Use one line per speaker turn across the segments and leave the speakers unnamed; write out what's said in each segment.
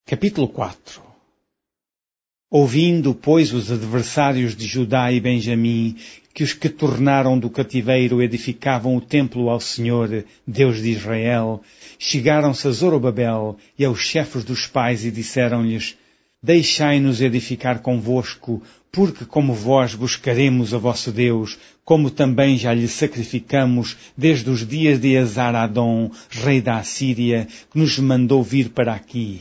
Capítulo 4. Ouvindo, pois, os adversários de Judá e Benjamim, que os que tornaram do cativeiro edificavam o templo ao Senhor, Deus de Israel, chegaram-se a Zorobabel e aos chefes dos pais e disseram-lhes: Deixai-nos edificar convosco, porque como vós buscaremos a vosso Deus, como também já lhe sacrificamos desde os dias de Esar-Adom, rei da Assíria, que nos mandou vir para aqui.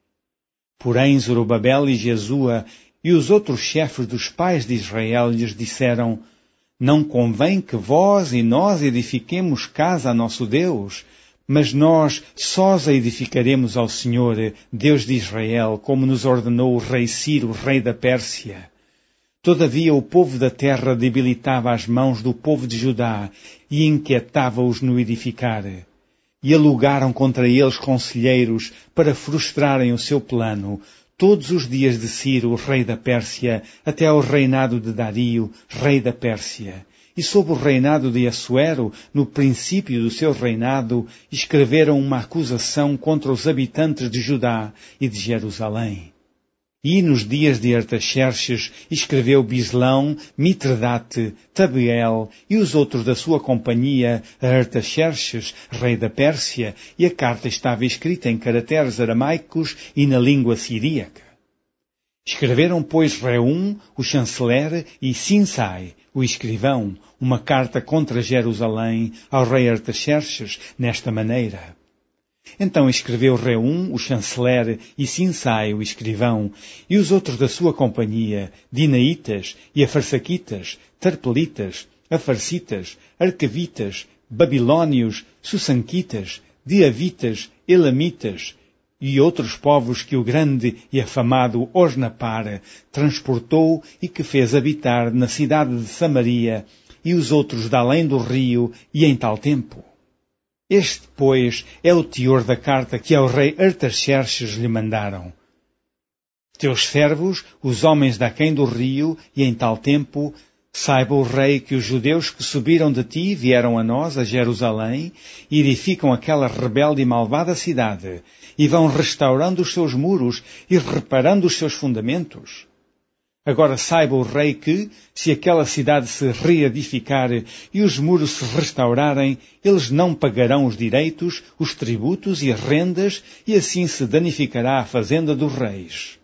Porém Zorobabel e Jesua e os outros chefes dos pais de Israel lhes disseram: Não convém que vós e nós edifiquemos casa a nosso Deus, mas nós sós a edificaremos ao Senhor, Deus de Israel, como nos ordenou o rei Ciro, rei da Pérsia. Todavia o povo da terra debilitava as mãos do povo de Judá e inquietava-os no edificar. E alugaram contra eles conselheiros para frustrarem o seu plano, todos os dias de Ciro, rei da Pérsia, até ao reinado de Dario, rei da Pérsia. E sob o reinado de Assuero, no princípio do seu reinado, escreveram uma acusação contra os habitantes de Judá e de Jerusalém. E nos dias de Artaxerxes escreveu Bislão, Mitredate, Tabeel e os outros da sua companhia a Artaxerxes, rei da Pérsia, e a carta estava escrita em caracteres aramaicos e na língua siríaca. Escreveram, pois, Reum, o chanceler, e Sinsai, o escrivão, uma carta contra Jerusalém ao rei Artaxerxes, nesta maneira. Então escreveu Reum, o chanceler, e Sinsai, o escrivão, e os outros da sua companhia, Dinaitas, e Afarsaquitas, Tarpelitas, Afarsitas, Arcavitas, Babilónios, Sussanquitas, Diavitas, Elamitas, e outros povos que o grande e afamado Osnapar transportou e que fez habitar na cidade de Samaria, e os outros de além do rio e em tal tempo. Este, pois, é o teor da carta que ao rei Artaxerxes lhe mandaram. Teus servos, os homens daquém do rio, e em tal tempo, saiba o rei que os judeus que subiram de ti vieram a nós, a Jerusalém, e edificam aquela rebelde e malvada cidade, e vão restaurando os seus muros e reparando os seus fundamentos. Agora saiba o rei que, se aquela cidade se reedificar e os muros se restaurarem, eles não pagarão os direitos, os tributos e as rendas, e assim se danificará a fazenda dos reis.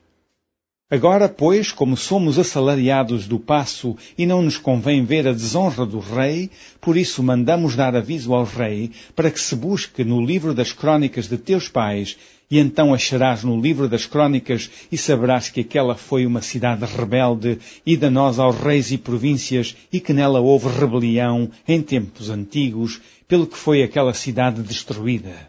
Agora, pois, como somos assalariados do paço e não nos convém ver a desonra do rei, por isso mandamos dar aviso ao rei, para que se busque no livro das crônicas de teus pais, e então acharás no livro das crônicas e saberás que aquela foi uma cidade rebelde e danosa aos reis e províncias e que nela houve rebelião em tempos antigos, pelo que foi aquela cidade destruída.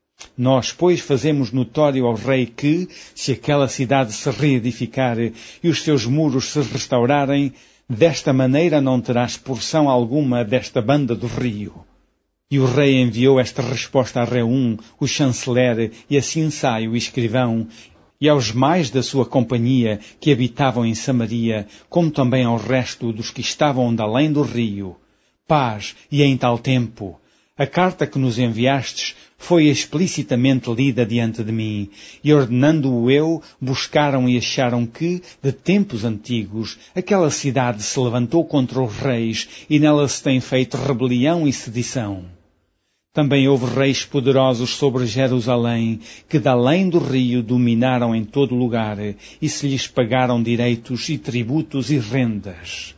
Nós, pois, fazemos notório ao rei que, se aquela cidade se reedificar e os seus muros se restaurarem, desta maneira não terás porção alguma desta banda do rio. E o rei enviou esta resposta a Reum, o chanceler, e a Sinsai, o escrivão, e aos mais da sua companhia que habitavam em Samaria, como também ao resto dos que estavam de além do rio. Paz, e em tal tempo. A carta que nos enviastes foi explicitamente lida diante de mim, e ordenando-o eu, buscaram e acharam que, de tempos antigos, aquela cidade se levantou contra os reis, e nela se tem feito rebelião e sedição. Também houve reis poderosos sobre Jerusalém, que de além do rio dominaram em todo lugar, e se lhes pagaram direitos e tributos e rendas.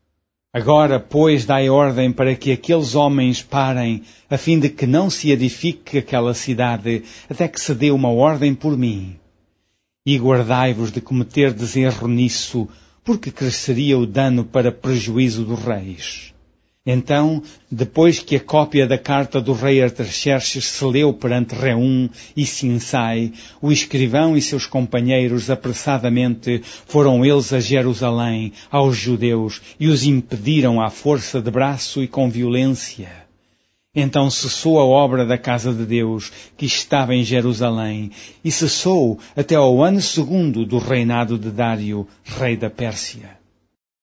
Agora, pois, dai ordem para que aqueles homens parem, a fim de que não se edifique aquela cidade, até que se dê uma ordem por mim. E guardai-vos de cometerdes erro nisso, porque cresceria o dano para prejuízo dos reis. Então, depois que a cópia da carta do rei Artaxerxes se leu perante Reum e Sinsai, o escrivão e seus companheiros apressadamente foram eles a Jerusalém, aos judeus, e os impediram à força de braço e com violência. Então cessou a obra da casa de Deus, que estava em Jerusalém, e cessou até ao ano 2º do reinado de Dário, rei da Pérsia.